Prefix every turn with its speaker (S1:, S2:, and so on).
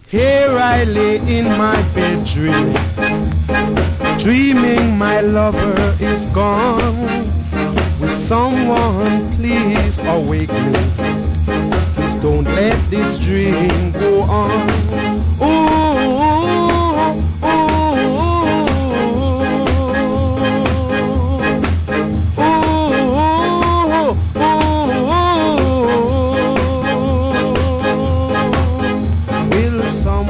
S1: Here I lay in my bed dreaming my lover is gone. Will someone please awake me? Please don't let this dream go on.